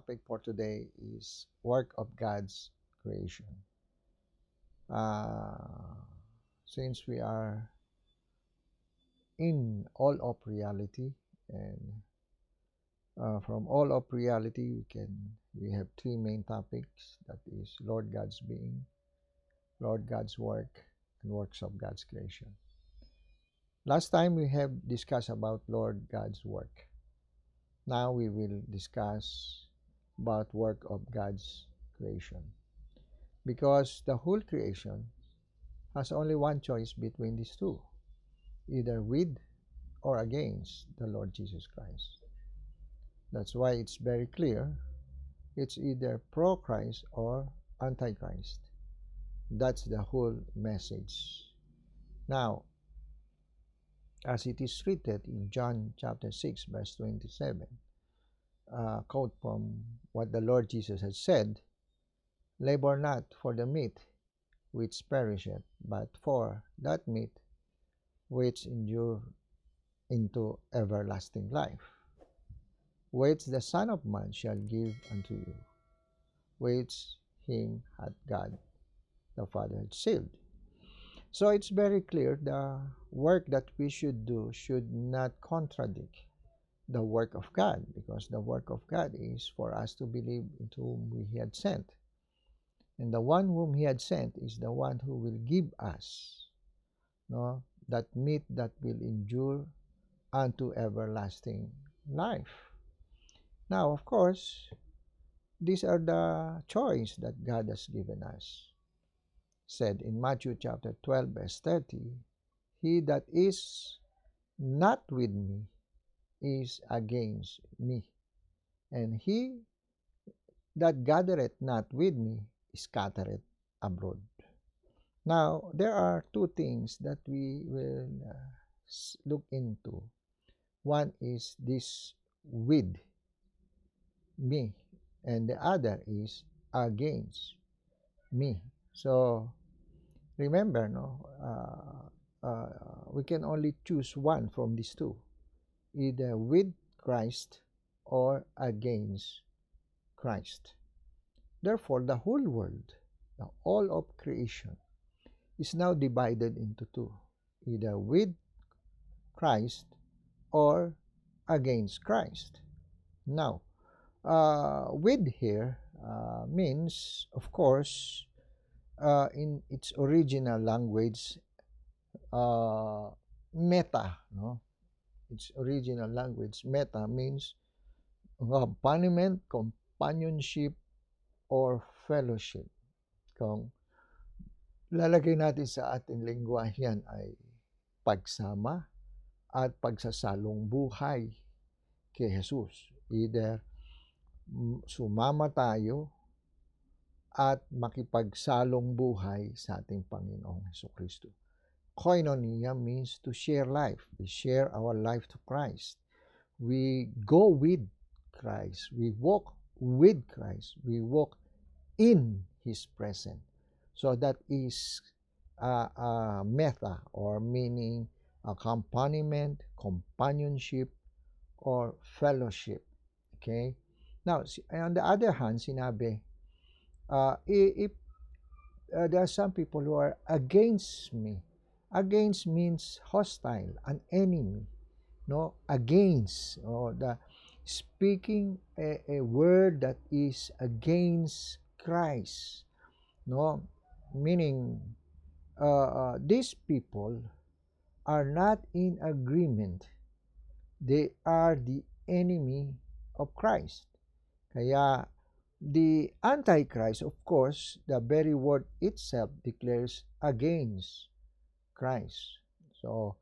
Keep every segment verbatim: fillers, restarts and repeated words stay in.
topic for today is work of God's creation. Uh, since we are in all of reality, and uh, from all of reality, we can we have three main topics. That is Lord God's being, Lord God's work, and works of God's creation. Last time we have discussed about Lord God's work. Now we will discuss about work of God's creation. Because the whole creation has only one choice between these two, either with or against the Lord Jesus Christ. That's why it's very clear it's either pro-Christ or anti-Christ. That's the whole message. Now, as it is written in John chapter six, verse twenty-seven, uh, quote from what the Lord Jesus has said, "Labor not for the meat which perisheth, but for that meat which endure into everlasting life, which the Son of Man shall give unto you, which him hath God the Father sealed." So it's very clear the work that we should do should not contradict the work of God, because the work of God is for us to believe into whom He had sent. And the one whom He had sent is the one who will give us no, that meat that will endure unto everlasting life. Now, of course, these are the choice that God has given us. Said in Matthew chapter twelve, verse thirty, "He that is not with me is against me, and he that gathereth not with me scattereth abroad." Now, there are two things that we will uh, look into. One is this with me, and the other is against me. So, remember, no, uh, uh, we can only choose one from these two, either with Christ or against Christ. Therefore, the whole world, the all of creation, is now divided into two, either with Christ or against Christ. Now, uh, with here uh, means, of course, uh, in its original language, uh, meta, no? Its original language, meta means accompaniment, companionship, or fellowship. Kung lalagay natin sa ating lingwahe yan ay pagsama at pagsasalong buhay kay Jesus. Either sumama tayo at makipagsalong buhay sa ating Panginoong Hesukristo. Koinonia means to share life. We share our life to Christ. We go with Christ. We walk with Christ. We walk in His presence. So that is uh, uh, meta, or meaning accompaniment, companionship, or fellowship. Okay? Now, on the other hand, sinabi, uh, if uh, there are some people who are against me. Against means hostile, an enemy. No, against, or the speaking a, a word that is against Christ. No, meaning uh, uh, these people are not in agreement. They are the enemy of Christ. Kaya the Antichrist, of course, the very word itself declares against Christ. So,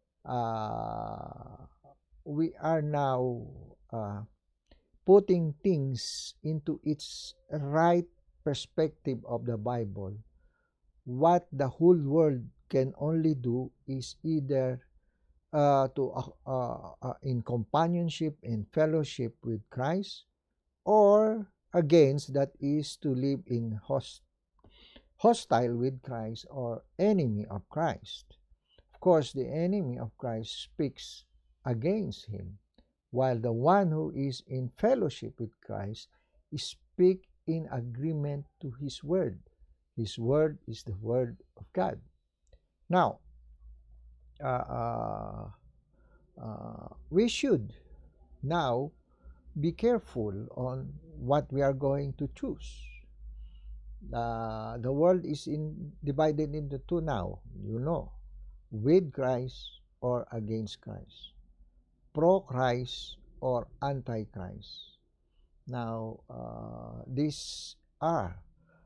uh, we are now uh, putting things into its right perspective of the Bible. What the whole world can only do is either uh, to uh, uh, uh, in companionship and fellowship with Christ, or against, that is to live in host, hostile with Christ, or enemy of Christ. Of course, the enemy of Christ speaks against him, while the one who is in fellowship with Christ speak in agreement to His Word. His Word is the Word of God. Now, uh, uh, uh, we should now be careful on what we are going to choose. Uh, the world is in divided into two now, you know, with Christ or against Christ, pro-Christ or anti-Christ. Now, uh, these are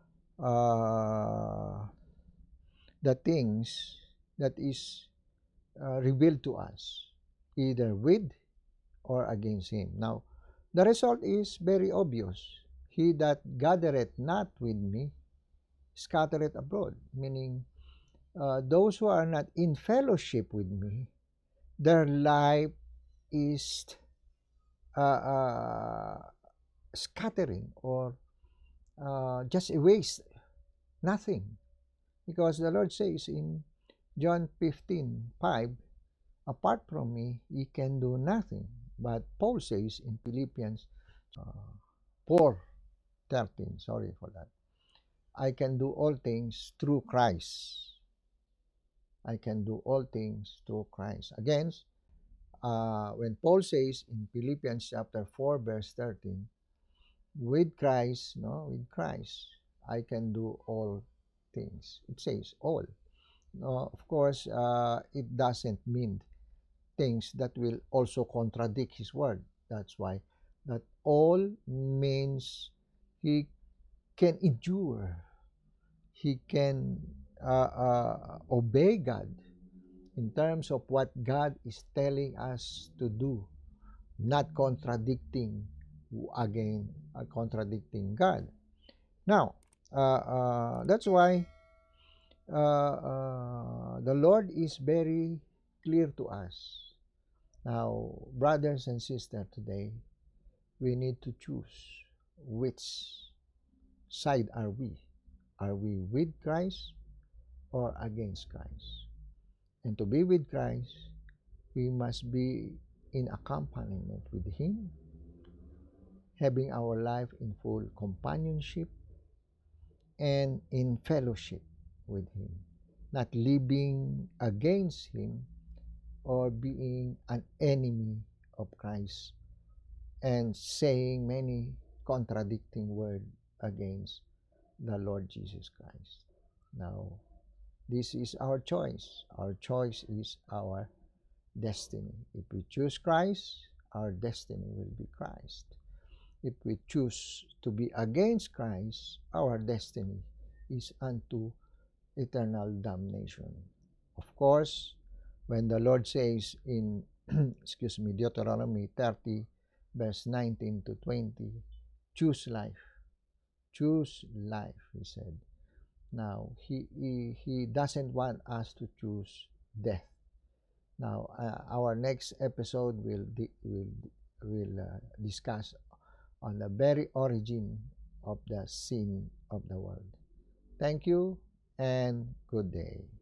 uh, the things that is uh, revealed to us, either with or against Him. Now, the result is very obvious. He that gathereth not with me scattereth abroad, meaning uh, those who are not in fellowship with me, their life is uh, uh, scattering or uh, just a waste, nothing. Because the Lord says in John fifteen five, apart from me, ye can do nothing. But Paul says in Philippians uh, four thirteen, sorry for that, I can do all things through Christ. I can do all things through Christ. Again, uh, when Paul says in Philippians chapter four, verse thirteen, with Christ, no, with Christ, I can do all things. It says all. No, of course, uh, it doesn't mean things that will also contradict His word. That's why that all means He can endure. He can uh, uh, obey God in terms of what God is telling us to do, not contradicting again, uh, contradicting God. Now, uh, uh, that's why uh, uh, the Lord is very clear to us. Now, brothers and sisters, today we need to choose which side are we. Are we with Christ or against Christ? And to be with Christ, we must be in accompaniment with Him, having our life in full companionship and in fellowship with Him, not living against Him or being an enemy of Christ and saying many contradicting words against the Lord Jesus Christ. Now, this is our choice. Our choice is our destiny. If we choose Christ, our destiny will be Christ. If we choose to be against Christ, our destiny is unto eternal damnation. Of course, when the Lord says in excuse me, Deuteronomy thirty, verse nineteen to twenty, choose life. Choose life, He said. Now, He, he, he doesn't want us to choose death. Now, uh, our next episode will, will, will uh, discuss on the very origin of the sin of the world. Thank you and good day.